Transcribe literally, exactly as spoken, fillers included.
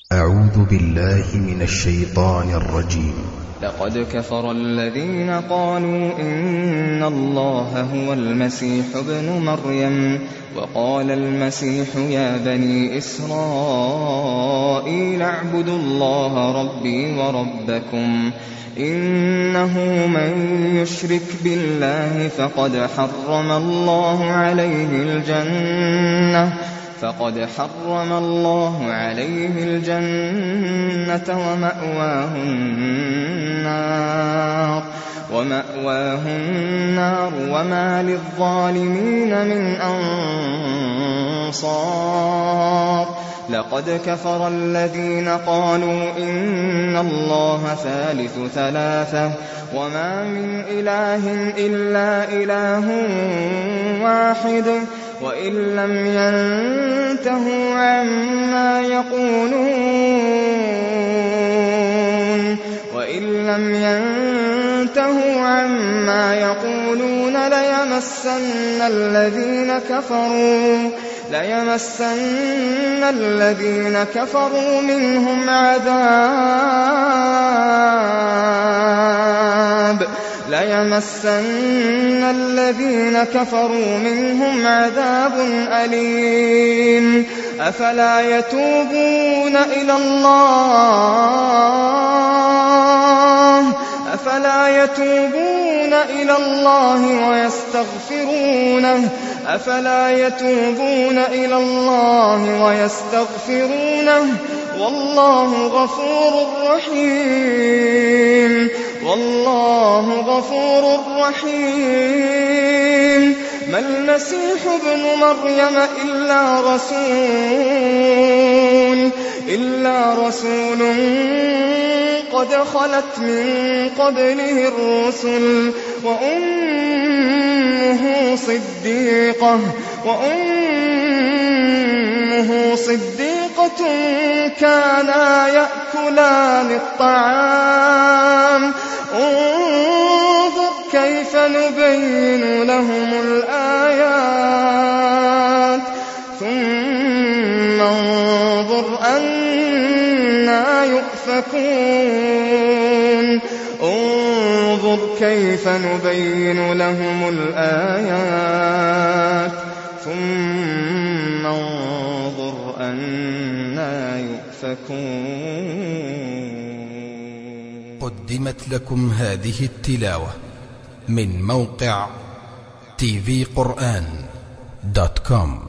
أعوذ بالله من الشيطان الرجيم. لقد كفر الذين قالوا إن الله هو المسيح ابن مريم وقال المسيح يا بني إسرائيل اعبدوا الله ربي وربكم إنه من يشرك بالله فقد حرم الله عليه الجنة فقد حرم الله عليه الجنة ومأواه النار ومأواه النار وما للظالمين من أنصار. لقد كفر الذين قالوا إن الله ثالث ثلاثة وما من إله إلا إله واحد وإن لم ينتهوا عما يقولون وإن لم ينتهوا عما يقولون ليمسن الذين كفروا ليمسن الذين كفروا منهم عذاب ليمسن الذين كفروا منهم عذاب أليم. أفلا يتوبون إلى الله أفلا يتوبون إلى الله ويستغفرونه أفلا يتوبون إلى الله ويستغفرونه والله غفور رحيم والله غفور رحيم. ما المسيح ابن مريم إلا رسول إلا رسول قد خلت من قبله الرسل وأمه صديقة وأمه صديقة كانا يأكلان الطعام انظر كيف نبين لهم الآيات ثم انظر أنى يؤفكون انظر كيف نبين لهم الآيات ثم انظر أنى يؤفكون. قدمت لكم هذه التلاوة من موقع تي في قرآن دوت كوم.